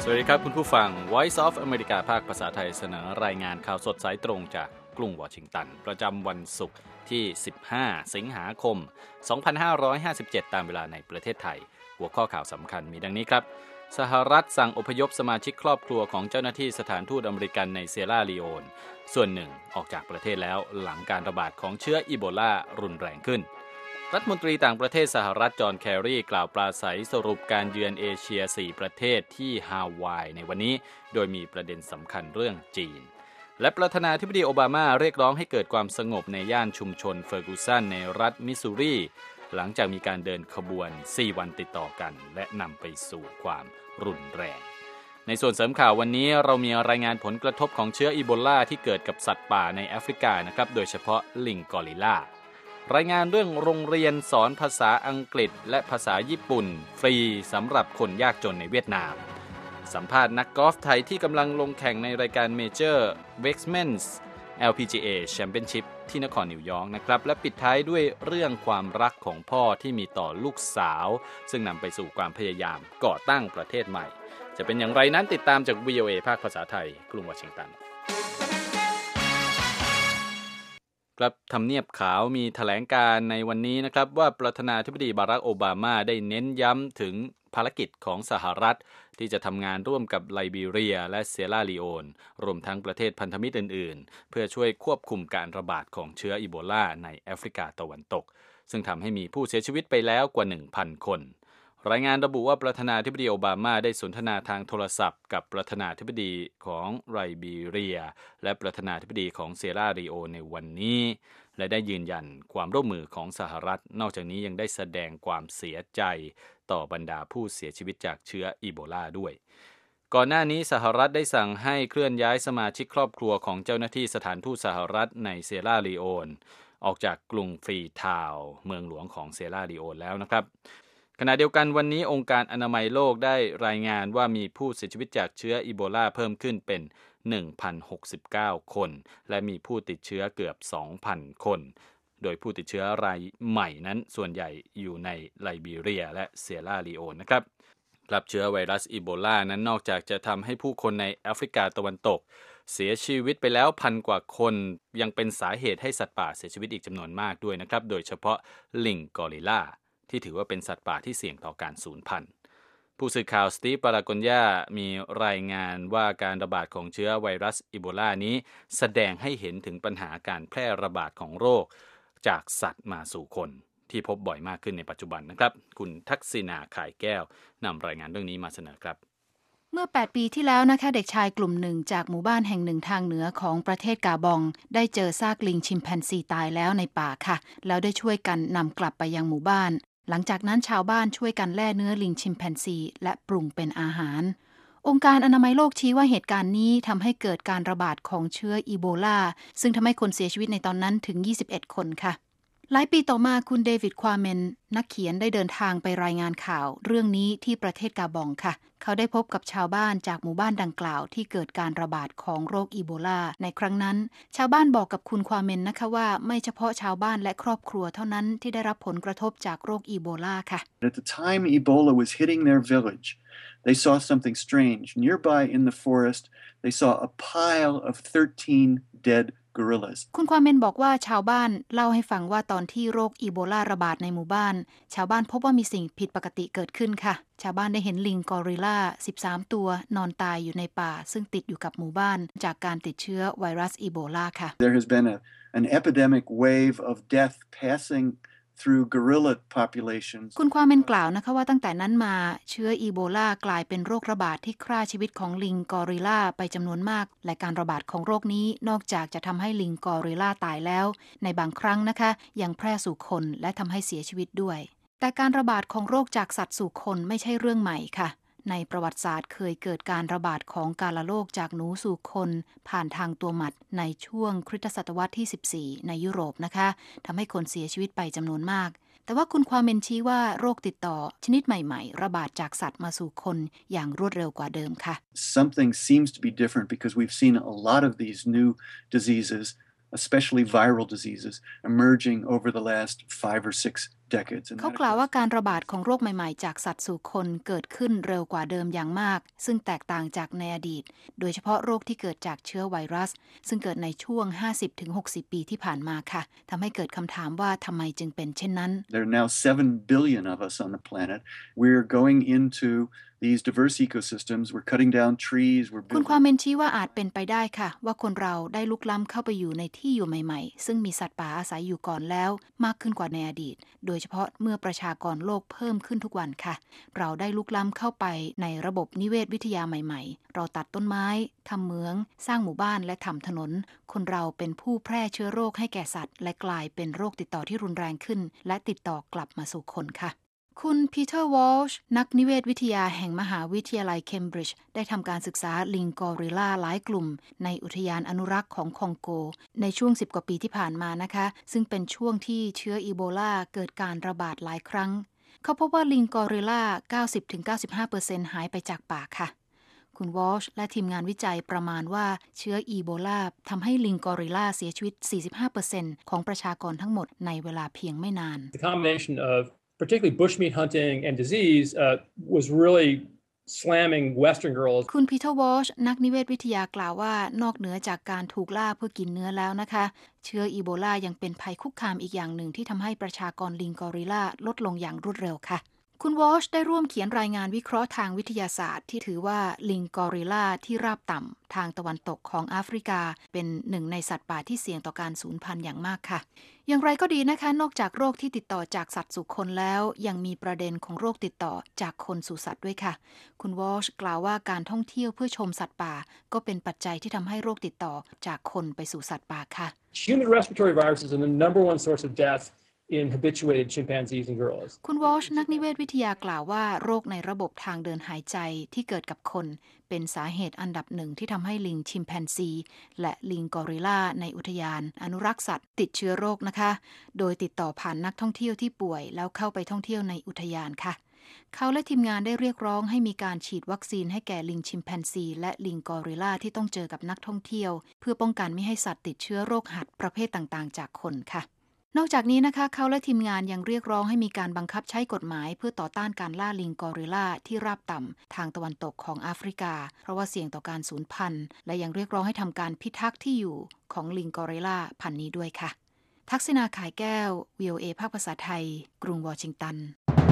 วัสดีครับคุณผู้ฟัง Voice of America ภาคภาษาไทยเสนอรายงานข่าวสดสายตรงจากกรุงวอชิงตันประจำวันศุกร์ที่15สิงหาคม2557ตามเวลาในประเทศไทยหัวข้อข่าวสำคัญมีดังนี้ครับสหรัฐสั่งอพยพสมาชิกครอบครัวของเจ้าหน้าที่สถานทูตอเมริกันในเซียร่าลีโอนส่วนหนึ่งออกจากประเทศแล้วหลังการระบาดของเชื้ออีโบลารุนแรงขึ้นรัฐมนตรีต่างประเทศสหรัฐจอห์นแครีกล่าวปราศัยสรุปการเยือนเอเชีย4ประเทศที่ฮาวายในวันนี้โดยมีประเด็นสำคัญเรื่องจีนและประธานาธิบดีโอบามาเรียกร้องให้เกิดความสงบในย่านชุมชนเฟอร์กูสันในรัฐมิสซูรีหลังจากมีการเดินขบวน4วันติดต่อกันและนำไปสู่ความรุนแรงในส่วนเสริมข่าววันนี้เรามีรายงานผลกระทบของเชื้ออีโบลาที่เกิดกับสัตว์ป่าในแอฟริกานะครับโดยเฉพาะลิงกอริลลารายงานเรื่องโรงเรียนสอนภาษาอังกฤษและภาษาญี่ปุ่นฟรีสำหรับคนยากจนในเวียดนามสัมภาษณ์นักกอล์ฟไทยที่กำลังลงแข่งในรายการเมเจอร์ Wexmans LPGA Championship ที่นครนิวยอร์กนะครับและปิดท้ายด้วยเรื่องความรักของพ่อที่มีต่อลูกสาวซึ่งนำไปสู่ความพยายามก่อตั้งประเทศใหม่จะเป็นอย่างไรนั้นติดตามจาก VOA ภาคภาษาไทยกรุงวอชิงตันครับทำเนียบขาวมีแถลงการในวันนี้นะครับว่าประธานาธิบดีบารักโอบามาได้เน้นย้ำถึงภารกิจของสหรัฐที่จะทำงานร่วมกับไลบีเรียและเซียร่าลีโอนรวมทั้งประเทศพันธมิตรอื่นๆเพื่อช่วยควบคุมการระบาดของเชื้ออีโบลาในแอฟริกาตะวันตกซึ่งทำให้มีผู้เสียชีวิตไปแล้วกว่า 1,000 คนรายงานระบุว่าประธานาธิบดีโอบามาได้สนทนาทางโทรศัพท์กับประธานาธิบดีของไลบีเรียและประธานาธิบดีของเซียร่าลีโอนในวันนี้และได้ยืนยันความร่วมมือของสหรัฐนอกจากนี้ยังได้แสดงความเสียใจต่อบรรดาผู้เสียชีวิตจากเชื้ออีโบลาด้วยก่อนหน้านี้สหรัฐได้สั่งให้เคลื่อนย้ายสมาชิกครอบครัวของเจ้าหน้าที่สถานทูตสหรัฐในเซียร่าลีโอนออกจากกรุงฟรีทาวน์เมืองหลวงของเซียร่าลีโอนแล้วนะครับขณะเดียวกันวันนี้องค์การอนามัยโลกได้รายงานว่ามีผู้เสียชีวิตจากเชื้ออีโบลาเพิ่มขึ้นเป็น 1,069 คนและมีผู้ติดเชื้อเกือบ 2,000 คนโดยผู้ติดเชื้อรายใหม่นั้นส่วนใหญ่อยู่ในไลบีเรียและเซียร่าลีโอนนะครับรับเชื้อไวรัสอีโบลานั้นนอกจากจะทำให้ผู้คนในแอฟริกาตะวันตกเสียชีวิตไปแล้ว1,000 กว่าคนยังเป็นสาเหตุให้สัตว์ป่าเสียชีวิตอีกจำนวนมากด้วยนะครับโดยเฉพาะลิงกอริลลาที่ถือว่าเป็นสัตว์ป่าที่เสี่ยงต่อการสูญพันธุ์ผู้สื่อข่าวสตีฟ ปารากอนยามีรายงานว่าการระบาดของเชื้อไวรัสอีโบลานี้แสดงให้เห็นถึงปัญหาการแพร่ระบาดของโรคจากสัตว์มาสู่คนที่พบบ่อยมากขึ้นในปัจจุบันนะครับคุณทักษิณาข่ายแก้วนำรายงานเรื่องนี้มาเสนอครับเมื่อ8ปีที่แล้วนะคะเด็กชายกลุ่มหนึ่งจากหมู่บ้านแห่งหนึ่งทางเหนือของประเทศกาบองได้เจอซากลิงชิมแปนซีตายแล้วในป่าค่ะแล้วได้ช่วยกันนำกลับไปยังหมู่บ้านหลังจากนั้นชาวบ้านช่วยกันแล่เนื้อลิงชิมแปนซีและปรุงเป็นอาหารองค์การอนามัยโลกชี้ว่าเหตุการณ์นี้ทำให้เกิดการระบาดของเชื้ออีโบลาซึ่งทำให้คนเสียชีวิตในตอนนั้นถึง21 คนค่ะหลายปีต่อมาคุณเดวิด ควาเมนนักเขียนได้เดินทางไปรายงานข่าวเรื่องนี้ที่ประเทศกาบองค่ะเขาได้พบกับชาวบ้านจากหมู่บ้านดังกล่าวที่เกิดการระบาดของโรคอีโบลาในครั้งนั้นชาวบ้านบอกกับคุณควาเมนนะคะว่าไม่เฉพาะชาวบ้านและครอบครัวเท่านั้นที่ได้รับผลกระทบจากโรคอีโบลาค่ะ At the time Ebola was hitting their village, they saw something strange. Nearby in the forest, they saw a pile of 13 dead gorillas. คุณควาเมนบอกว่าชาวบ้านเล่าให้ฟังว่าตอนที่โรคอีโบลาระบาดในหมู่บ้านชาวบ้านพบว่ามีสิ่งผิดปกติเกิดขึ้นค่ะชาวบ้านได้เห็นลิงกอริลลา13 ตัวนอนตายอยู่ในป่าซึ่งติดอยู่กับหมู่บ้านจากการติดเชื้อไวรัสอีโบลาค่ะ There has been an epidemic wave of death passing through gorilla populations. คุณควาเมนกล่าวนะคะว่าตั้งแต่นั้นมาเชื้ออีโบลากลายเป็นโรคระบาดที่ฆ่าชีวิตของลิงกอริลลาไปจำนวนมากและการระบาดของโรคนี้นอกจากจะทำให้ลิงกอริลลาตายแล้วในบางครั้งนะคะยังแพร่สู่คนและทำให้เสียชีวิตด้วยแต่การระบาดของโรคจากสัตว์สู่คนไม่ใช่เรื่องใหม่ค่ะในประวัติศาสตร์เคยเกิดการระบาดของกาฬโรคจากหนูสู่คนผ่านทางตัวหมัดในช่วงคริสตศตวรรษที่14ในยุโรปนะคะทำให้คนเสียชีวิตไปจำนวนมากแต่ว่าคุณควาเมนชี้ว่าโรคติดต่อชนิดใหม่ๆระบาดจากสัตว์มาสู่คนอย่างรวดเร็วกว่าเดิมค่ะ Something seems to be different because we've seen a lot of these new diseases, especially viral diseases, emerging over the last 5 or 6 decades. เขากล่าวว่าการระบาดของโรคใหม่ๆจากสัตว์สู่คนเกิดขึ้นเร็วกว่าเดิมอย่างมากซึ่งแตกต่างจากในอดีตโดยเฉพาะโรคที่เกิดจากเชื้อไวรัสซึ่งเกิดในช่วง 50-60 ปีที่ผ่านมาค่ะทำให้เกิดคำถามว่าทำไมจึงเป็นเช่นนั้น There are now 7 billion of us on the planet. We're going into these diverse ecosystems. We're cutting down trees. We're คุณ building. ความเป็นชี้ว่าอาจเป็นไปได้ค่ะว่าคนเราได้ลุกล้ำเข้าไปอยู่ในที่อยู่ใหม่ๆซึ่งมีสัตว์ป่าอาศัยอยู่ก่อนแล้วมากขึ้นกว่าในอดีตโดยเฉพาะเมื่อประชากรโลกเพิ่มขึ้นทุกวันค่ะเราได้ลุกล้ำเข้าไปในระบบนิเวศวิทยาใหม่ๆเราตัดต้นไม้ทำเหมืองสร้างหมู่บ้านและทำถนนคนเราเป็นผู้แพร่เชื้อโรคให้แก่สัตว์และกลายเป็นโรคติดต่อที่รุนแรงขึ้นและติดต่อกลับมาสู่คนค่ะคุณพีเตอร์วอลช์นักนิเวศวิทยาแห่งมหาวิทยาลัยเคมบริดจ์ได้ทำการศึกษาลิงกอริลลาหลายกลุ่มในอุทยานอนุรักษ์ของคองโกในช่วง10 กว่าปีที่ผ่านมานะคะซึ่งเป็นช่วงที่เชื้ออีโบลาเกิดการระบาดหลายครั้งเขาพบว่าลิงกอริลลา 90-95% หายไปจากป่าค่ะคุณวอลช์และทีมงานวิจัยประมาณว่าเชื้ออีโบลาทำให้ลิงกอริลลาเสียชีวิต 45% ของประชากรทั้งหมดในเวลาเพียงไม่นาน The combination of particularly bushmeat hunting and disease was really slamming Western girls. คุณพีเตอร์วอลช์นักนิเวศวิทยากล่าวว่านอกเหนือจากการถูกล่าเพื่อกินเนื้อแล้วนะคะเชื้ออีโบลายังเป็นภัยคุกคามอีกอย่างหนึ่งที่ทำให้ประชากรลิงกอริลลาลดลงอย่างรวดเร็วค่ะคุณวอลช์ได้ร่วมเขียนรายงานวิเคราะห์ทางวิทยาศาสตร์ที่ถือว่าลิงกอริลลาที่ราบต่ำทางตะวันตกของแอฟริกาเป็นหนึ่งในสัตว์ป่าที่เสี่ยงต่อการสูญพันธุ์อย่างมากค่ะอย่างไรก็ดีนะคะนอกจากโรคที่ติดต่อจากสัตว์สู่คนแล้วยังมีประเด็นของโรคติดต่อจากคนสู่สัตว์ด้วยค่ะคุณวอลช์กล่าวว่าการท่องเที่ยวเพื่อชมสัตว์ป่าก็เป็นปัจจัยที่ทำให้โรคติดต่อจากคนไปสู่สัตว์ป่าค่ะ Human respiratory viruses are the number one source of death in habituated chimpanzees and gorillas. คุณวอลช์นักนิเวศวิทยากล่าวว่าโรคในระบบทางเดินหายใจที่เกิดกับคนเป็นสาเหตุอันดับหนึ่งที่ทำให้ลิงชิมแปนซีและลิงกอริลลาในอุทยานอนุรักษ์สัตว์ติดเชื้อโรคนะคะโดยติดต่อผ่านนักท่องเที่ยวที่ป่วยแล้วเข้าไปท่องเที่ยวในอุทยานค่ะเขาและทีมงานได้เรียกร้องให้มีการฉีดวัคซีนให้แก่ลิงชิมแปนซีและลิงกอริลลาที่ต้องเจอกับนักท่องเที่ยวเพื่อป้องกันไม่ให้สัตว์ติดเชื้อโรคหัดประเภทต่างๆจากคนค่ะนอกจากนี้นะคะเขาและทีมงานยังเรียกร้องให้มีการบังคับใช้กฎหมายเพื่อต่อต้านการล่าลิงกอริลลาที่ราบต่ำทางตะวันตกของแอฟริกาเพราะว่าเสี่ยงต่อการสูญพันธุ์และยังเรียกร้องให้ทำการพิทักษ์ที่อยู่ของลิงกอริลลาพันธุ์นี้ด้วยค่ะทักษิณาขายแก้ว VOA ภาคภาษาไทยกรุงวอชิงตัน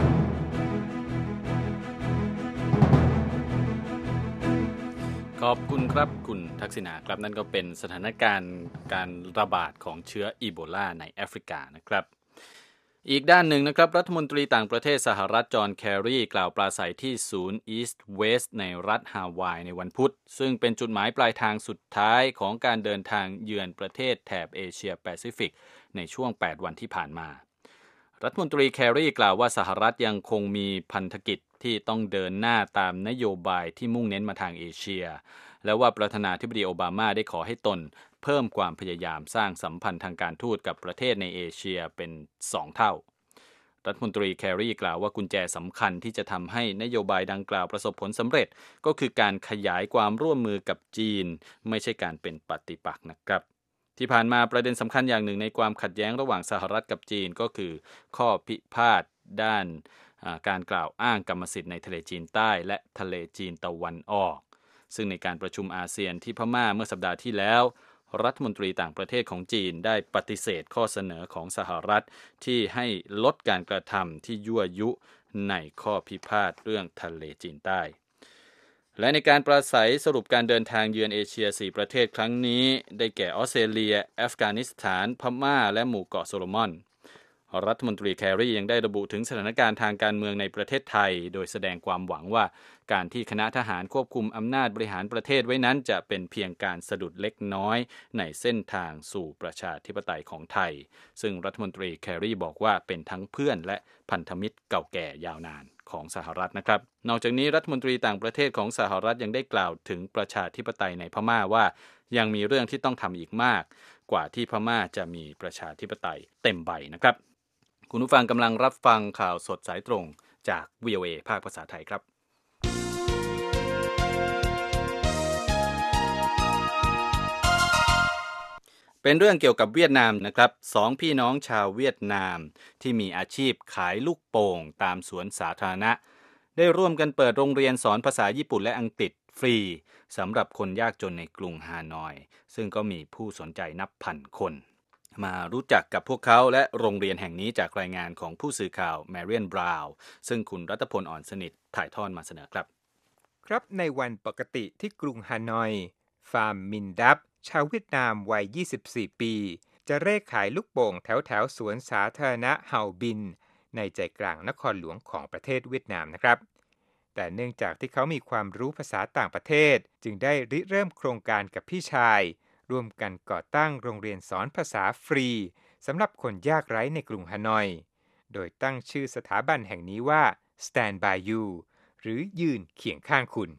ขอบคุณครับคุณทักษิณาครับนั่นก็เป็นสถานการณ์การระบาดของเชื้ออีโบลาในแอฟริกานะครับอีกด้านหนึ่งนะครับรัฐมนตรีต่างประเทศสหรัฐจอห์นแคร์รีกล่าวปราศัยที่ศูนย์อีสต์เวสต์ในรัฐฮาวายในวันพุธซึ่งเป็นจุดหมายปลายทางสุดท้ายของการเดินทางเยือนประเทศแถบเอเชียแปซิฟิกในช่วง8วันที่ผ่านมารัฐมนตรีแคร์รีกล่าวว่าสหรัฐยังคงมีพันธกิจที่ต้องเดินหน้าตามนโยบายที่มุ่งเน้นมาทางเอเชียและว่าประธานาธิบดีโอบามาได้ขอให้ตนเพิ่มความพยายามสร้างสัมพันธ์ทางการทูตกับประเทศในเอเชียเป็น2 เท่ารัฐมนตรีแคร์รีกล่าวว่ากุญแจสำคัญที่จะทำให้นโยบายดังกล่าวประสบผลสำเร็จก็คือการขยายความร่วมมือกับจีนไม่ใช่การเป็นปฏิปักษ์นะครับที่ผ่านมาประเด็นสำคัญอย่างหนึ่งในความขัดแย้งระหว่างสหรัฐกับจีนก็คือข้อพิพาทด้านการกล่าวอ้างกรรมสิทธิ์ในทะเลจีนใต้และทะเลจีนตะวันออกซึ่งในการประชุมอาเซียนที่พม่าเมื่อสัปดาห์ที่แล้วรัฐมนตรีต่างประเทศของจีนได้ปฏิเสธข้อเสนอของสหรัฐที่ให้ลดการกระทำที่ยั่วยุในข้อพิพาทเรื่องทะเลจีนใต้และในการปราศัยสรุปการเดินทางเยือนเอเชีย4ประเทศครั้งนี้ได้แก่ออสเตรเลียอัฟกานิสถานพม่าและหมู่เกาะโซโลมอนรัฐมนตรีแคร์รียังได้ระบุถึงสถานการณ์ทางการเมืองในประเทศไทยโดยแสดงความหวังว่าการที่คณะทหารควบคุมอำนาจบริหารประเทศไว้นั้นจะเป็นเพียงการสะดุดเล็กน้อยในเส้นทางสู่ประชาธิปไตยของไทยซึ่งรัฐมนตรีแคร์รีบอกว่าเป็นทั้งเพื่อนและพันธมิตรเก่าแก่ยาวนานของสหรัฐนะครับนอกจากนี้รัฐมนตรีต่างประเทศของสหรัฐยังได้กล่าวถึงประชาธิปไตยในพม่าว่ายังมีเรื่องที่ต้องทำอีกมากกว่าที่พม่าจะมีประชาธิปไตยเต็มใบนะครับคุณผู้ฟังกำลังรับฟังข่าวสดสายตรงจาก VOA ภาคภาษาไทยครับเป็นเรื่องเกี่ยวกับเวียดนามนะครับสองพี่น้องชาวเวียดนามที่มีอาชีพขายลูกโป่งตามสวนสาธารณะได้ร่วมกันเปิดโรงเรียนสอนภาษาญี่ปุ่นและอังกฤษฟรีสำหรับคนยากจนในกรุงฮานอยซึ่งก็มีผู้สนใจนับพันคนมารู้จักกับพวกเขาและโรงเรียนแห่งนี้จากรายงานของผู้สื่อข่าวแมเรียนบราวน์ซึ่งคุณรัตพลอ่อนสนิทถ่ายทอดมาเสนอครับครับในวันปกติที่กรุงฮานอยฟาร์มมินดับชาวเวียดนามวัย24ปีจะเร่ขายลูกโป่งแถวสวนสาธารณะเฮาบินในใจกลางนครหลวงของประเทศเวียดนามนะครับแต่เนื่องจากที่เขามีความรู้ภาษาต่างประเทศจึงได้ริเริ่มโครงการกับพี่ชายร่วมกันก่อตั้งโรงเรียนสอนภาษาฟรีสำหรับคนยากไร้ในกรุงฮานอยโดยตั้งชื่อสถาบันแห่งนี้ว่า Stand by You หรือยืนเคียงข้างคุณ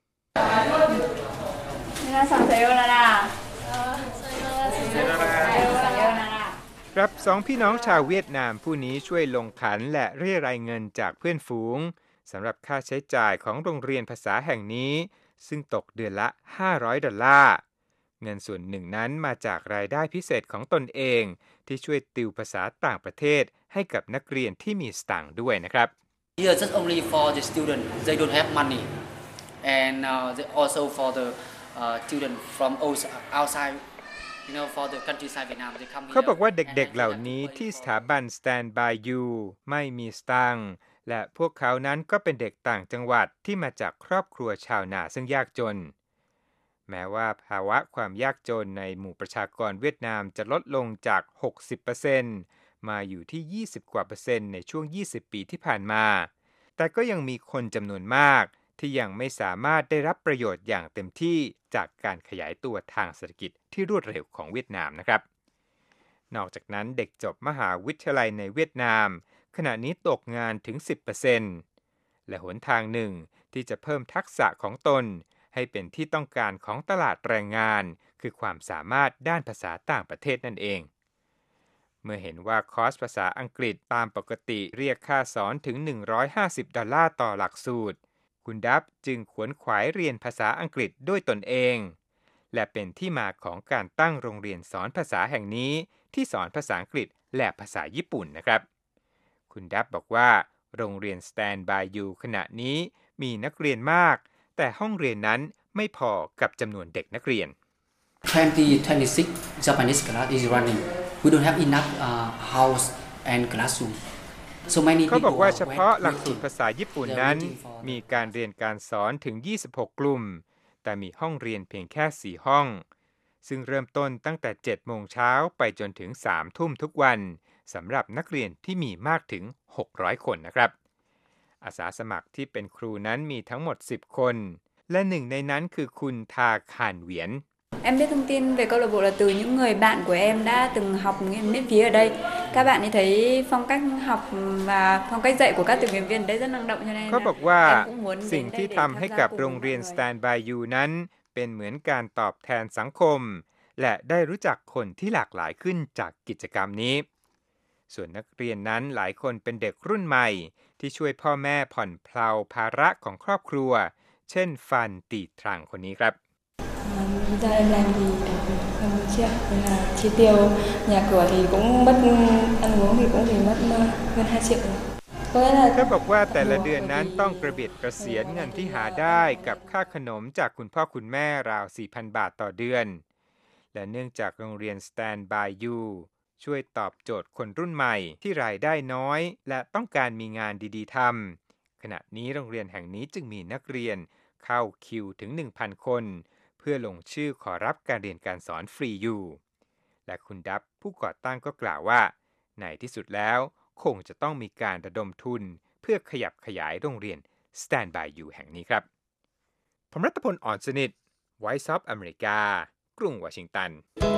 ครับสองพี่น้องชาวเวียดนามผู้นี้ช่วยลงขันและเรียรายเงินจากเพื่อนฝูงสำหรับค่าใช้จ่ายของโรงเรียนภาษาแห่งนี้ซึ่งตกเดือนละ$500เงินส่วนหนึ่งนั้นมาจากรายได้พิเศษของตนเองที่ช่วยติวภาษาต่างประเทศให้กับนักเรียนที่มีสตางค์ด้วยนะครับ Here just only for the student they don't have money and also for the student from outside you know for the countryside Vietnam they come here เขาบอกว่าเด็กๆเหล่านี้ที่สถาบัน Stand by You ไม่มีสตางค์และพวกเขานั้นก็เป็นเด็กต่างจังหวัดที่มาจากครอบครัวชาวนาซึ่งยากจนแม้ว่าภาวะความยากจนในหมู่ประชากรเวียดนามจะลดลงจาก 60% มาอยู่ที่20กว่า%ในช่วง20ปีที่ผ่านมาแต่ก็ยังมีคนจำนวนมากที่ยังไม่สามารถได้รับประโยชน์อย่างเต็มที่จากการขยายตัวทางเศรษฐกิจที่รวดเร็วของเวียดนามนะครับนอกจากนั้นเด็กจบมหาวิทยาลัยในเวียดนามขณะนี้ตกงานถึง 10% และหนทางหนึ่งที่จะเพิ่มทักษะของตนให้เป็นที่ต้องการของตลาดแรงงานคือความสามารถด้านภาษาต่างประเทศนั่นเองเมื่อเห็นว่าคอร์สภาษาอังกฤษตามปกติเรียกค่าสอนถึง$150ต่อหลักสูตรคุณดับจึงขวนขวายเรียนภาษาอังกฤษด้วยตนเองและเป็นที่มาของการตั้งโรงเรียนสอนภาษาแห่งนี้ที่สอนภาษาอังกฤษและภาษาญี่ปุ่นนะครับคุณดับบอกว่าโรงเรียน Stand by You ขณะนี้มีนักเรียนมากแต่ห้องเรียนนั้นไม่พอกับจำนวนเด็กนักเรียน 26 Japanese class is running we don't have enough house and classroom เขาบอกว่าเฉพาะหลักสูตรภาษาญี่ปุ่นนั้นมีการเรียนการสอนถึง26กลุ่มแต่มีห้องเรียนเพียงแค่4ห้องซึ่งเริ่มต้นตั้งแต่ 7 โมงเช้าไปจนถึง 3 ทุ่มทุกวันสำหรับนักเรียนที่มีมากถึง600คนนะครับอาสาสมัครที่เป็นครูนั้นมีทั้งหมด10คนและหนึ่งในนั้นคือคุณทาคานเหวียน Em biết thông tin về câu lạc bộ là từ những người bạn của em đã từng học miễn phí ở đây. Các bạn ấy thấy phong cách học và phong cách dạy của các tình nguyện viên đấy rất năng động cho nên เขาบอกว่าสิ่งที่ทำให้กับโรงเรียน Stand by You นั้นเป็นเหมือนการตอบแทนสังคมและได้รู้จักคนที่หลากหลายขึ้นจากกิจกรรมนี้ส่วนนักเรียนนั้นหลายคนเป็นเด็กรุ่นใหม่ที่ช่วยพ่อแม่ผ่อนเพลาภาระของครอบครัวเช่นฟันตีทรังคนนี้ครับ Gia em làm thì không chia nên là chi tiêu nhà cửa thì cũng mất ăn uống thì cũng phải mất hơn 2 triệu เขาบอกว่าแต่ละเดือนนั้นต้องกระเบียดกระเสียนเงินที่หาได้กับค่าขนมจากคุณพ่อคุณแม่ราว 4,000 บาทต่อเดือนและเนื่องจากโรงเรียน Stand by You ช่วยตอบโจทย์คนรุ่นใหม่ที่รายได้น้อยและต้องการมีงานดีๆทำขณะนี้โรงเรียนแห่งนี้จึงมีนักเรียนเข้าคิวถึง 1,000 คนเพื่อลงชื่อขอรับการเรียนการสอนฟรีอยู่และคุณดับผู้ก่อตั้งก็กล่าวว่าในที่สุดแล้วคงจะต้องมีการระดมทุนเพื่อขยับขยายโรงเรียน Stand by You แห่งนี้ครับผมรัตพล อ่อนสนิท Voice of America กรุงวอชิงตัน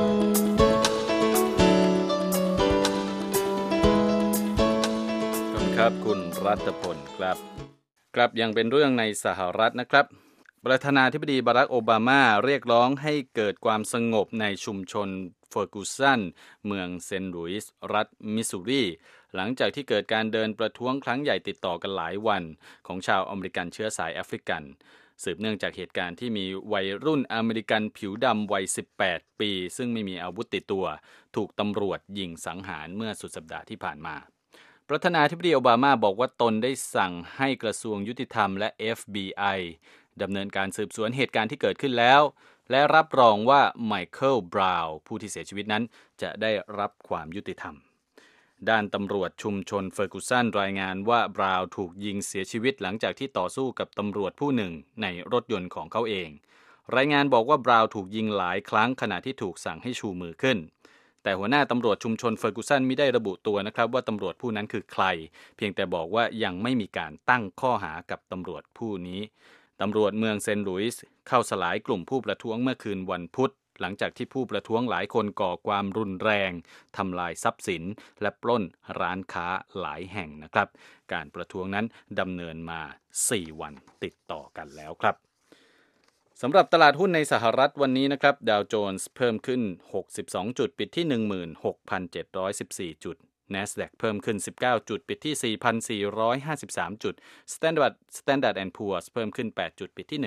ขอบคุณครับคุณรัตพลครับยังเป็นเรื่องในสหรัฐนะครับประธานาธิบดีบารักโอบามาเรียกร้องให้เกิดความสงบในชุมชนเฟอร์กูสันเมืองเซนต์หลุยส์รัฐมิสซูรีหลังจากที่เกิดการเดินประท้วงครั้งใหญ่ติดต่อกันหลายวันของชาวอเมริกันเชื้อสายแอฟริกันสืบเนื่องจากเหตุการณ์ที่มีวัยรุ่นอเมริกันผิวดำวัย18 ปีซึ่งไม่มีอาวุธติดตัวถูกตำรวจยิงสังหารเมื่อสุดสัปดาห์ที่ผ่านมาประธานาธิบดีโอบามาบอกว่าตนได้สั่งให้กระทรวงยุติธรรมและ FBI ดำเนินการสืบสวนเหตุการณ์ที่เกิดขึ้นแล้วและรับรองว่าไมเคิลบราวน์ผู้ที่เสียชีวิตนั้นจะได้รับความยุติธรรมด้านตำรวจชุมชนเฟอร์กูสันรายงานว่าบราวน์ถูกยิงเสียชีวิตหลังจากที่ต่อสู้กับตำรวจผู้หนึ่งในรถยนต์ของเขาเองรายงานบอกว่าบราวน์ถูกยิงหลายครั้งขณะที่ถูกสั่งให้ชูมือขึ้นแต่หัวหน้าตำรวจชุมชนเฟอร์กูสันไม่ได้ระบุตัวนะครับว่าตำรวจผู้นั้นคือใครเพียงแต่บอกว่ายังไม่มีการตั้งข้อหากับตำรวจผู้นี้ตำรวจเมืองเซนต์หลุยส์เข้าสลายกลุ่มผู้ประท้วงเมื่อคืนวันพุธหลังจากที่ผู้ประท้วงหลายคนก่อความรุนแรงทำลายทรัพย์สินและปล้นร้านค้าหลายแห่งนะครับการประท้วงนั้นดำเนินมา4 วันติดต่อกันแล้วครับสำหรับตลาดหุ้นในสหรัฐวันนี้นะครับดาวโจนส์เพิ่มขึ้น62จุดปิดที่ 16,714 จุด NASDAQ เพิ่มขึ้น19จุดปิดที่ 4,453 จุด Standard & Poor's เพิ่มขึ้น8จุดปิดที่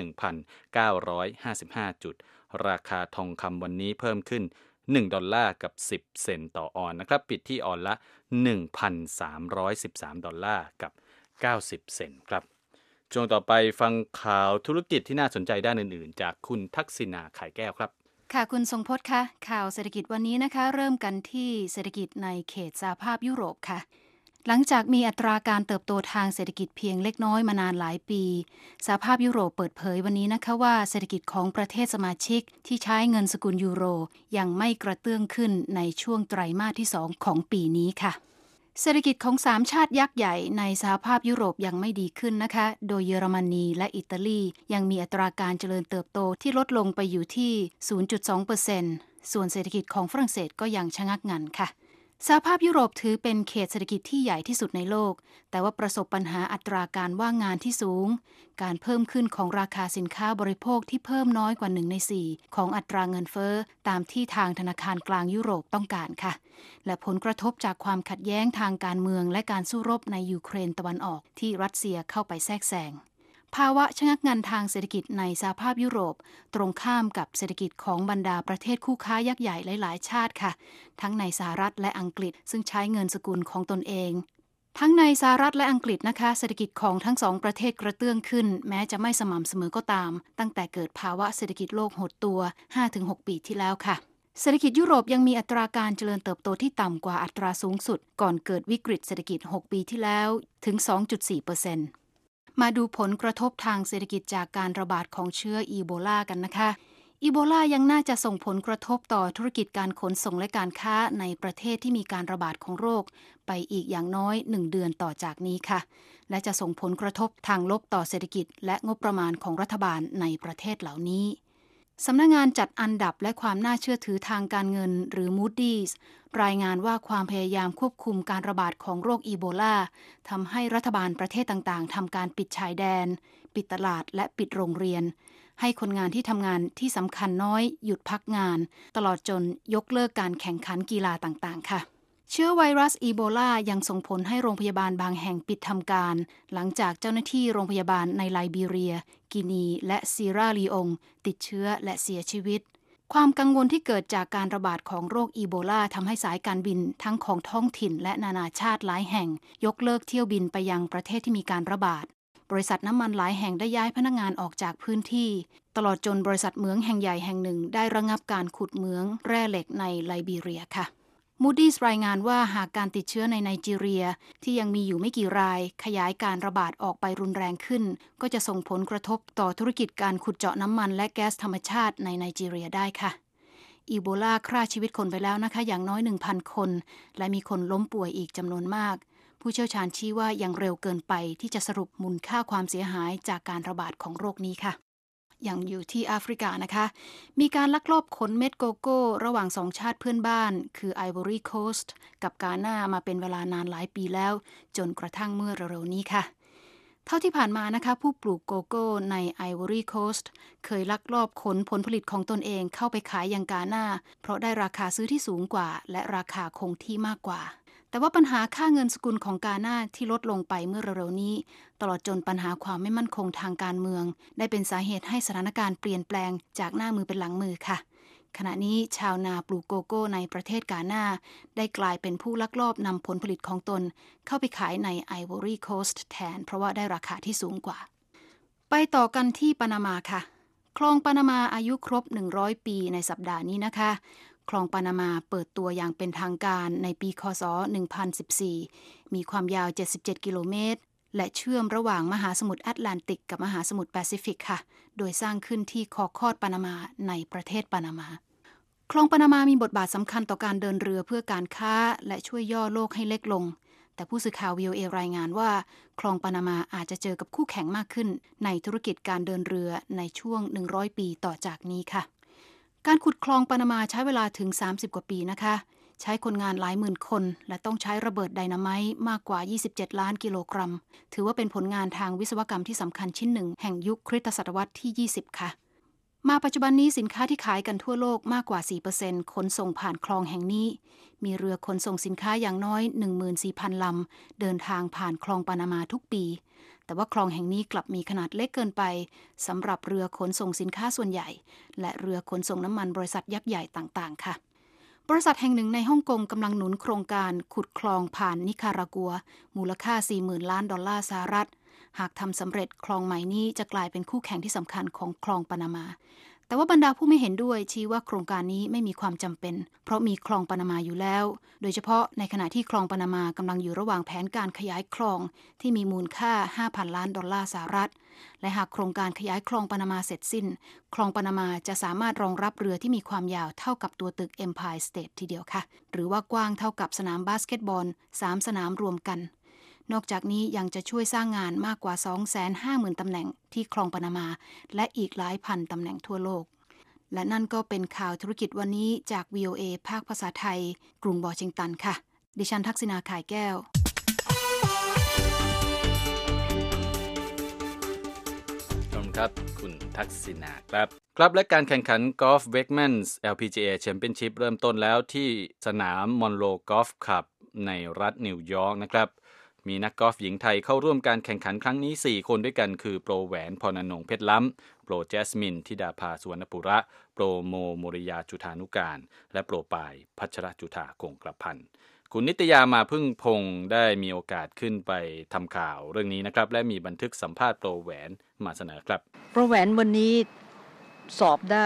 1,955 จุดราคาทองคำวันนี้เพิ่มขึ้น$1กับ10 เซนต์ต่อออนนะครับปิดที่ออนละ $1,313 กับ90 เซนต์ครับช่วงต่อไปฟังข่าวธุรกิจที่น่าสนใจด้านอื่นๆจากคุณทักษิณาไข่แก้วครับค่ะคุณทรงพจน์คะข่าวเศรษฐกิจวันนี้นะคะเริ่มกันที่เศรษฐกิจในเขตสหภาพยุโรปค่ะหลังจากมีอัตราการเติบโตทางเศรษฐกิจเพียงเล็กน้อยมานานหลายปีสหภาพยุโรปเปิดเผยวันนี้นะคะว่าเศรษฐกิจของประเทศสมาชิกที่ใช้เงินสกุลยูโรยังไม่กระเตื้องขึ้นในช่วงไตรมาสที่2ของปีนี้ค่ะเศรษฐกิจของ3ชาติยักษ์ใหญ่ในสหภาพยุโรปยังไม่ดีขึ้นนะคะโดยเยอรมนีและอิตาลียังมีอัตราการเจริญเติบโตที่ลดลงไปอยู่ที่ 0.2% ส่วนเศรษฐกิจของฝรั่งเศสก็ยังชะงักงันค่ะสหภาพยุโรปถือเป็นเขตเศรษฐกิจที่ใหญ่ที่สุดในโลกแต่ว่าประสบปัญหาอัตราการว่างงานที่สูงการเพิ่มขึ้นของราคาสินค้าบริโภคที่เพิ่มน้อยกว่า1ใน4ของอัตราเงินเฟ้อตามที่ทางธนาคารกลางยุโรปต้องการค่ะและผลกระทบจากความขัดแย้งทางการเมืองและการสู้รบในยูเครนตะวันออกที่รัสเซียเข้าไปแทรกแซงภาวะชะงักงันทางเศรษฐกิจในสหภาพยุโรปตรงข้ามกับเศรษฐกิจของบรรดาประเทศคู่ค้ายักษ์ใหญ่หลายๆชาติค่ะทั้งในสหรัฐและอังกฤษซึ่งใช้เงินสกุลของตนเองทั้งในสหรัฐและอังกฤษนะคะเศรษฐกิจของทั้งสองประเทศกระเตื้องขึ้นแม้จะไม่สม่ำเสมอก็ตามตั้งแต่เกิดภาวะเศรษฐกิจโลกหดตัว 5-6 ปีที่แล้วค่ะเศรษฐกิจยุโรปยังมีอัตราการเจริญเติบโตที่ต่ำกว่าอัตราสูงสุดก่อนเกิดวิกฤตเศรษฐกิจ6ปีที่แล้วถึง 2.4%มาดูผลกระทบทางเศรษฐกิจจากการระบาดของเชื้ออีโบลากันนะคะอีโบลายังน่าจะส่งผลกระทบต่อธุรกิจการขนส่งและการค้าในประเทศที่มีการระบาดของโรคไปอีกอย่างน้อย1เดือนต่อจากนี้ค่ะและจะส่งผลกระทบทางลบต่อเศรษฐกิจและงบประมาณของรัฐบาลในประเทศเหล่านี้สำนักงานจัดอันดับและความน่าเชื่อถือทางการเงินหรือ Moody's รายงานว่าความพยายามควบคุมการระบาดของโรคอีโบลาทำให้รัฐบาลประเทศต่างๆทำการปิดชายแดนปิดตลาดและปิดโรงเรียนให้คนงานที่ทำงานที่สำคัญน้อยหยุดพักงานตลอดจนยกเลิกการแข่งขันกีฬาต่างๆค่ะเชื้อไวรัสอีโบลายังส่งผลให้โรงพยาบาลบางแห่งปิดทำการหลังจากเจ้าหน้าที่โรงพยาบาลในไลบีเรียกินีและซีราลีองติดเชื้อและเสียชีวิตความกังวลที่เกิดจากการระบาดของโรคอีโบลาทำให้สายการบินทั้งของท้องถิ่นและนานาชาติหลายแห่งยกเลิกเที่ยวบินไปยังประเทศที่มีการระบาดบริษัทน้ำมันหลายแห่งได้ย้ายพนักงานออกจากพื้นที่ตลอดจนบริษัทเหมืองแห่งใหญ่แห่งหนึ่งได้ระงับการขุดเหมืองแร่เหล็กในไลบีเรียค่ะMoody's รายงานว่าหากการติดเชื้อในไนจีเรียที่ยังมีอยู่ไม่กี่รายขยายการระบาดออกไปรุนแรงขึ้นก็จะส่งผลกระทบต่อธุรกิจการขุดเจาะน้ำมันและแก๊สธรรมชาติในไนจีเรียได้ค่ะอีโบลาฆ่าชีวิตคนไปแล้วนะคะอย่างน้อย 1,000 คนและมีคนล้มป่วยอีกจำนวนมากผู้เชี่ยวชาญชี้ว่ายังเร็วเกินไปที่จะสรุปมูลค่าความเสียหายจากการระบาดของโรคนี้ค่ะยังอยู่ที่แอฟริกานะคะมีการลักลอบขนเม็ดโกโก้ระหว่าง2ชาติเพื่อนบ้านคือไอวอรี่โคสต์กับกานามาเป็นเวลานานหลายปีแล้วจนกระทั่งเมื่อเร็วๆนี้ค่ะเท่าที่ผ่านมานะคะผู้ปลูกโกโก้ในไอวอรี่โคสต์เคยลักลอบขนผลผลิตของตนเองเข้าไปขายยังกานาเพราะได้ราคาซื้อที่สูงกว่าและราคาคงที่มากกว่าแต่ว่าปัญหาค่าเงินสกุลของกาน่าที่ลดลงไปเมื่อเร็วๆนี้ตลอดจนปัญหาความไม่มั่นคงทางการเมืองได้เป็นสาเหตุให้สถานการณ์เปลี่ยนแปลงจากหน้ามือเป็นหลังมือค่ะขณะนี้ชาวนาปลูกโกโก้ในประเทศกาน่าได้กลายเป็นผู้ลักลอบนำผลผลิตของตนเข้าไปขายใน Ivory Coast แทนเพราะว่าได้ราคาที่สูงกว่าไปต่อกันที่ปานามาค่ะคลองปานามาอายุครบ100ปีในสัปดาห์นี้นะคะคลองปานามาเปิดตัวอย่างเป็นทางการในปีค.ศ. 1014มีความยาว77กิโลเมตรและเชื่อมระหว่างมหาสมุทรแอตแลนติกกับมหาสมุทรแปซิฟิกค่ะโดยสร้างขึ้นที่คอคอดปานามาในประเทศปานามาคลองปานามามีบทบาทสำคัญต่อการเดินเรือเพื่อการค้าและช่วยย่อโลกให้เล็กลงแต่ผู้สื่อข่าว VOA รายงานว่าคลองปานามาอาจจะเจอกับคู่แข่งมากขึ้นในธุรกิจการเดินเรือในช่วง100ปีต่อจากนี้ค่ะการขุดคลองปานามาใช้เวลาถึง30กว่าปีนะคะใช้คนงานหลายหมื่นคนและต้องใช้ระเบิดไดนาไมต์มากกว่า27ล้านกิโลกรัมถือว่าเป็นผลงานทางวิศวกรรมที่สำคัญชิ้นหนึ่งแห่งยุคคริสตศตวรรษที่20ค่ะมาปัจจุบันนี้สินค้าที่ขายกันทั่วโลกมากกว่า 4% ขนส่งผ่านคลองแห่งนี้มีเรือขนส่งสินค้าอย่างน้อย 14,000 ลำเดินทางผ่านคลองปานามาทุกปีแต่ว่าคลองแห่งนี้กลับมีขนาดเล็กเกินไปสำหรับเรือขนส่งสินค้าส่วนใหญ่และเรือขนส่งน้ำมันบริษัทยักษ์ใหญ่ต่างๆค่ะบริษัทแห่งหนึ่งในฮ่องกงกำลังหนุนโครงการขุดคลองผ่านนิคารากัวมูลค่า 40,000 ล้านดอลลาร์สหรัฐหากทำสำเร็จคลองใหม่นี้จะกลายเป็นคู่แข่งที่สำคัญของคลองปานามาแต่ว่าบรรดาผู้ไม่เห็นด้วยชี้ว่าโครงการนี้ไม่มีความจำเป็นเพราะมีคลองปานามาอยู่แล้วโดยเฉพาะในขณะที่คลองปานามา กำลังอยู่ระหว่างแผนการขยายคลองที่มีมูลค่า 5,000 ล้านดอลลาร์สหรัฐและหากโครงการขยายคลองปานามาเสร็จสิ้นคลองปานามาจะสามารถรองรับเรือที่มีความยาวเท่ากับตัวตึก Empire State ทีเดียวค่ะหรือว่ากว้างเท่ากับสนามบาสเกตบอล3สนามรวมกันนอกจากนี้ยังจะช่วยสร้างงานมากกว่า 250,000 ตำแหน่งที่คลองปานามาและอีกหลายพันตำแหน่งทั่วโลกและนั่นก็เป็นข่าวธุรกิจวันนี้จาก VOA ภาคภาษาไทยกรุงวอชิงตันค่ะดิฉันทักษิณาข่ายแก้วขอบคุณครับคุณทักษิณาครับและการแข่งขันกอล์ฟ Wegmans LPGA Championship เริ่มต้นแล้วที่สนามมอนโรกอล์ฟคลับในรัฐนิวยอร์กนะครับมีนักกอล์ฟหญิงไทยเข้าร่วมการแข่งขันครั้งนี้4คนด้วยกันคือโปรแหวนพรณนงค์เพชรล้ำโปรแจสมินธิดาภาสุวรรณปุระโปรโมโมริยาจุฑานุการและโปรปายพัชรจุฑาคงกระพันธ์คุณนิตยามาพึ่งพงษ์ได้มีโอกาสขึ้นไปทำข่าวเรื่องนี้นะครับและมีบันทึกสัมภาษณ์โปรแหวนมาเสนอครับโปรแหวนวันนี้สอบได้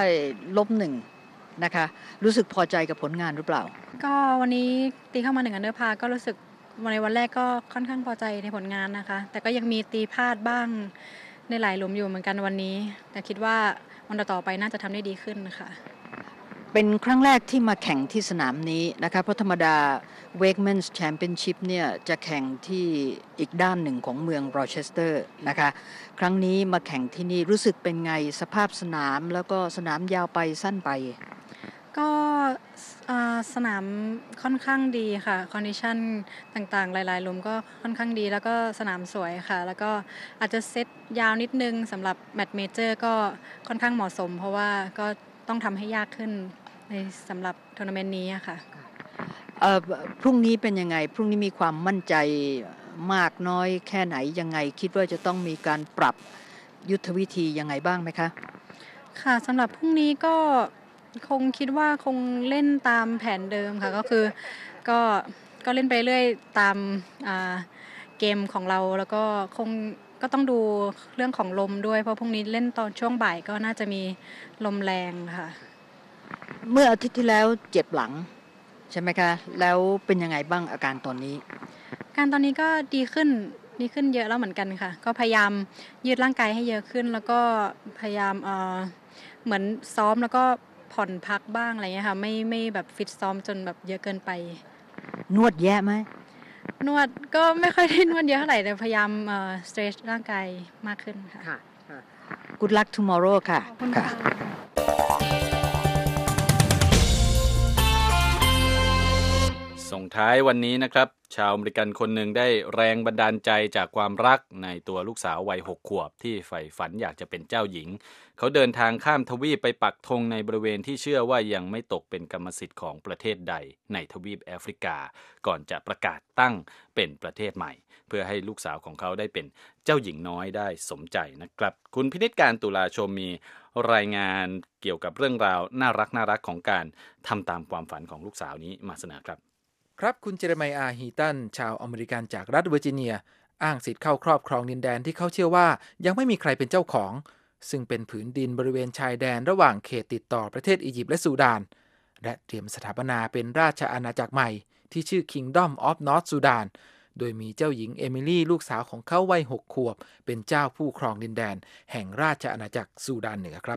-1นะคะรู้สึกพอใจกับผลงานหรือเปล่าก็วันนี้ตีเข้ามา1อันเดอร์พาร์ก็รู้สึกในวันแรกก็ค่อนข้างพอใจในผลงานนะคะแต่ก็ยังมีตีพลาดบ้างในหลายหลุมอยู่เหมือนกันวันนี้แต่คิดว่าวันต่อไปน่าจะทำได้ดีขึ้นค่ะเป็นครั้งแรกที่มาแข่งที่สนามนี้นะคะเพราะธรรมดา Wegmans Championship เนี่ยจะแข่งที่อีกด้านหนึ่งของเมืองโรเชสเตอร์นะคะครั้งนี้มาแข่งที่นี่รู้สึกเป็นไงสภาพสนามแล้วก็สนามยาวไปสั้นไปก็สนามค่อนข้างดีค่ะคอนดิชันต่างๆหลายๆหลุมก็ค่อนข้างดีแล้วก็สนามสวยค่ะแล้วก็อาจจะเซตยาวนิดนึงสำหรับแมตช์เมเจอร์ก็ค่อนข้างเหมาะสมเพราะว่าก็ต้องทำให้ยากขึ้นในสำหรับทัวร์นาเมนต์นี้ค่ะพรุ่งนี้เป็นยังไงพรุ่งนี้มีความมั่นใจมากน้อยแค่ไหนยังไงคิดว่าจะต้องมีการปรับยุทธวิธียังไงบ้างไหมคะค่ะสำหรับพรุ่งนี้ก็คงคิดว่าคงเล่นตามแผนเดิมค่ะก็คือก็เล่นไปเรื่อยตามเกมของเราแล้วก็คงก็ต้องดูเรื่องของลมด้วยเพราะพรุ่งนี้เล่นตอนช่วงบ่ายก็น่าจะมีลมแรงค่ะเมื่ออาทิตย์ที่แล้วเจ็บหลังใช่ไหมคะแล้วเป็นยังไงบ้างอาการตอนนี้การตอนนี้ก็ดีขึ้นเยอะแล้วเหมือนกันค่ะก็พยายามยืดร่างกายให้เยอะขึ้นแล้วก็พยายามเหมือนซ้อมแล้วก็ผ่อนพักบ้างอะไรเงี้ยค่ะไม่แบบฟิตซ้อมจนแบบเยอะเกินไปนวดแย่ไหมนวดก็ไม่ค่อยได้นวดเยอะเท่าไหร่แต่พยายามstretch ร่างกายมากขึ้นค่ะ Good luck tomorrow ค่ะส่งท้ายวันนี้นะครับชาวอเมริกันคนหนึ่งได้แรงบันดาลใจจากความรักในตัวลูกสาววัย6 ขวบที่ใฝ่ฝันอยากจะเป็นเจ้าหญิงเขาเดินทางข้ามทวีปไปปักธงในบริเวณที่เชื่อว่ายังไม่ตกเป็นกรรมสิทธิ์ของประเทศใดในทวีปแอฟริกาก่อนจะประกาศตั้งเป็นประเทศใหม่เพื่อให้ลูกสาวของเขาได้เป็นเจ้าหญิงน้อยได้สมใจนะครับคุณพินิจการตุลาชมมีรายงานเกี่ยวกับเรื่องราวน่ารักของการทำตามความฝันของลูกสาวนี้มาเสนอครับครับคุณเจเรไมอาฮีตันชาวอเมริกันจากรัฐเวอร์จิเนียอ้างสิทธิ์เข้าครอบครองดินแดนที่เขาเชื่อว่ายังไม่มีใครเป็นเจ้าของซึ่งเป็นผืนดินบริเวณชายแดนระหว่างเขตติดต่อประเทศอียิปต์และซูดานและเตรียมสถาปนาเป็นราชอาณาจักรใหม่ที่ชื่อ Kingdom of North Sudan โดยมีเจ้าหญิงเอมิลี่ลูกสาวของเขาวัย6 ขวบเป็นเจ้าผู้ครองดินแดนแห่งราชอาณาจักรซูดานเหนือครับ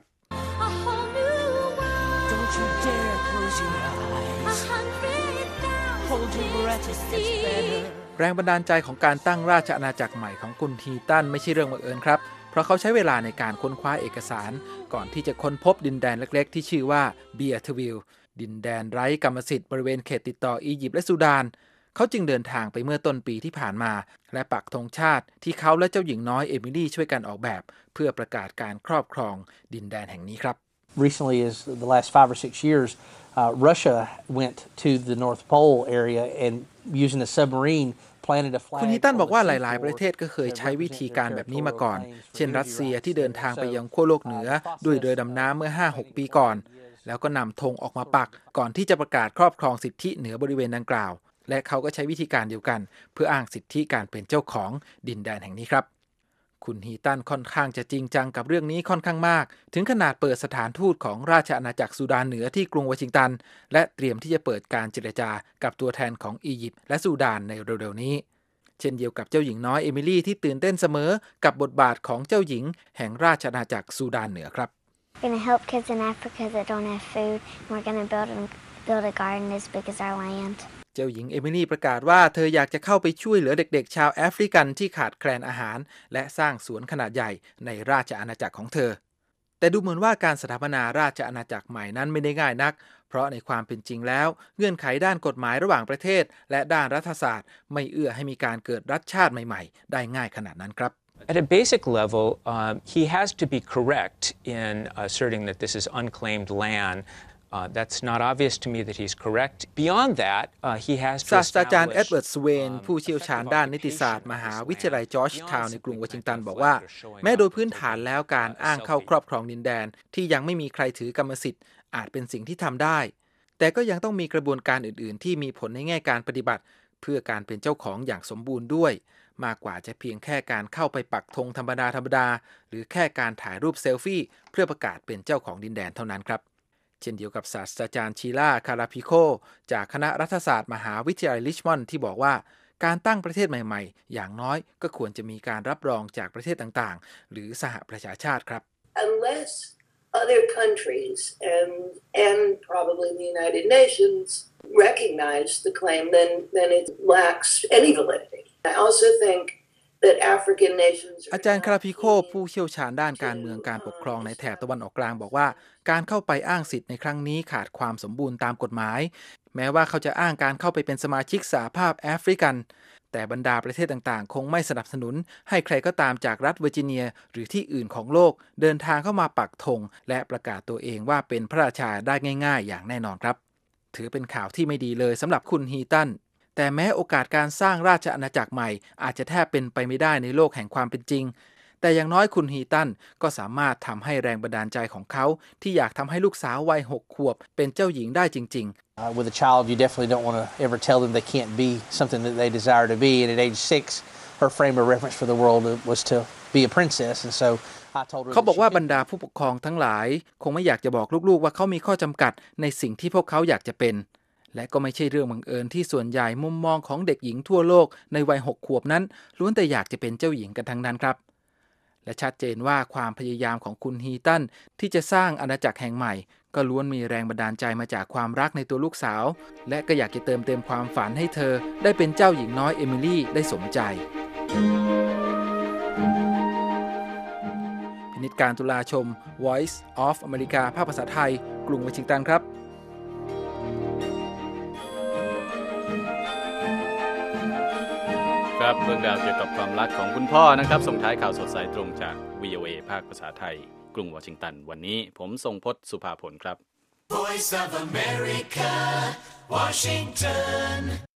แรงบันดาลใจของการตั้งราชอาณาจักรใหม่ของคุณฮีตันไม่ใช่เรื่องบังเอิญครับเพราะเขาใช้เวลาในการค้นคว้าเอกสารก่อนที่จะค้นพบดินแดนเล็กๆที่ชื่อว่าเบียร์ทวิลดินแดนไร้กรรมสิทธิ์บริเวณเขตติดต่ออียิปต์และซูดานเขาจึงเดินทางไปเมื่อต้นปีที่ผ่านมาและปักธงชาติที่เขาและเจ้าหญิงน้อยเอมิลี่ช่วยกันออกแบบเพื่อประกาศการครอบครองดินแดนแห่งนี้ครับ Recently, as the last 5 or 6 years, Russia went to the North Pole area and using a submarine planted a flag. คุณฮีตันบอกว่าหลายๆประเทศก็เคยใช้วิธีการแบบนี้มาก่อนเช่นรัสเซียที่เดินทางไปยังขั้วโลกเหนือด้วยเรือดำน้ำเมื่อ 5-6 ปีก่อนแล้วก็นำธงออกมาปักก่อนที่จะประกาศครอบครองสิทธิเหนือบริเวณดังกล่าวและเขาก็ใช้วิธีการเดียวกันเพื่ออ้างสิทธิการเป็นเจ้าของดินแดนแห่งนี้ครับคุณฮีตันค่อนข้างจะจริงจังกับเรื่องนี้ค่อนข้างมากถึงขนาดเปิดสถานทูตของราชอาณาจักรซูดานเหนือที่กรุงวอชิงตันและเตรียมที่จะเปิดการเจรจากับตัวแทนของอียิปต์และซูดานในเร็วๆนี้เช่นเดียวกับเจ้าหญิงน้อยเอมิลี่ที่ตื่นเต้นเสมอกับบทบาทของเจ้าหญิงแห่งราชอาณาจักรซูดานเหนือครับ We're going to help kids in Africa that don't have food and we're going to build a garden as big as our land เจ้าหญิงเอมิลี่ประกาศว่าเธออยากจะเข้าไปช่วยเหลือเด็กๆชาวแอฟริกันที่ขาดแคลนอาหารและสร้างสวนขนาดใหญ่ในราชอาณาจักรของเธอแต่ดูเหมือนว่าการสถาปนาราชอาณาจักรใหม่นั้นไม่ได้ง่ายนักเพราะในความเป็นจริงแล้วเงื่อนไขด้านกฎหมายระหว่างประเทศและด้านรัฐศาสตร์ไม่เอื้อให้มีการเกิดรัฐชาติใหม่ๆได้ง่ายขนาดนั้นครับ At a basic level, he has to be correct in asserting that this is unclaimed land.That's not obvious to me that he's correct. Beyond that, he has to ศาสตราจารย์เอ็ดเวิร์ด สเวนผู้เชี่ยวชาญด้านนิติศาสตร์มหาวิทยาลัยจอร์จทาวน์ในกรุงวอชิงตันบอกว่าแม้โดยพื้นฐานแล้วการอ้างเข้าครอบครองดินแดนที่ยังไม่มีใครถือกรรมสิทธิ์อาจเป็นสิ่งที่ทำได้แต่ก็ยังต้องมีกระบวนการอื่นๆที่มีผลในแง่การปฏิบัติเพื่อการเป็นเจ้าของอย่างสมบูรณ์ด้วยมากกว่าจะเพียงแค่การเข้าไปปักธงธรรมดาหรือแค่การถ่ายรูปเซลฟี่เพื่อประกาศเป็นเจ้าของดินแดนเท่านั้นครับเช่นเดียวกับศาสตราจารย์ชีล่าคาราพิโคจากคณะรัฐศาสตร์มหาวิทยาลัยริชมอนด์ที่บอกว่าการตั้งประเทศใหม่ๆอย่างน้อยก็ควรจะมีการรับรองจากประเทศต่างๆหรือสหประชาชาติครับ Unless other countries and probably the United Nations recognize the claim, then it lacks any validity. I also thinkอาจารย์คาราพิโคผู้เชี่ยวชาญด้านการเมืองการปกครองในแถบตะวันออกกลางบอกว่าการเข้าไปอ้างสิทธิ์ในครั้งนี้ขาดความสมบูรณ์ตามกฎหมายแม้ว่าเขาจะอ้างการเข้าไปเป็นสมาชิกสหภาพแอฟริกันแต่บรรดาประเทศต่างๆคงไม่สนับสนุนให้ใครก็ตามจากรัฐเวอร์จิเนียหรือที่อื่นของโลกเดินทางเข้ามาปักธงและประกาศตัวเองว่าเป็นพระราชาได้ง่ายๆอย่างแน่นอนครับถือเป็นข่าวที่ไม่ดีเลยสำหรับคุณฮีตันแต่แม้โอกาสการสร้างราชอาณาจักรใหม่อาจจะแทบเป็นไปไม่ได้ในโลกแห่งความเป็นจริงแต่อย่างน้อยคุณฮีตันก็สามารถทำให้แรงบันดาลใจของเขาที่อยากทำให้ลูกสาววัย6 ขวบเป็นเจ้าหญิงได้จริงๆ With a child, you definitely don't want to ever tell them they can't be something that they desire to be. And at age 6, her frame of reference for the world was to be a princess, and so I told her. เขาบอกว่าบรรดาผู้ปกครองทั้งหลายคงไม่อยากจะบอกลูกๆว่าเขามีข้อจำกัดในสิ่งที่พวกเขาอยากจะเป็นและก็ไม่ใช่เรื่องบังเอิญที่ส่วนใหญ่มุมมองของเด็กหญิงทั่วโลกในวัย6 ขวบนั้นล้วนแต่อยากจะเป็นเจ้าหญิงกันทั้งนั้นครับและชัดเจนว่าความพยายามของคุณฮีตันที่จะสร้างอาณาจักรแห่งใหม่ก็ล้วนมีแรงบันดาลใจมาจากความรักในตัวลูกสาวและก็อยากจะเติมเต็มความฝันให้เธอได้เป็นเจ้าหญิงน้อยเอมิลี่ได้สมใจพินิจการตุลาชม Voice of America ภาคภาษาไทยกรุงวอชิงตันครับครับเรื่องราวเกี่ยวกับความรักของคุณพ่อนะครับส่งท้ายข่าวสดสายตรงจาก VOA ภาคภาษาไทยกรุงวอชิงตันวันนี้ผมทรงพจน์สุภาผลครับ Voice of America Washington